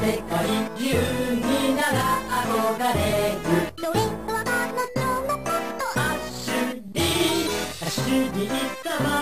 世界中みんなが憧れるそれは彼女のことアシュリー行ったわ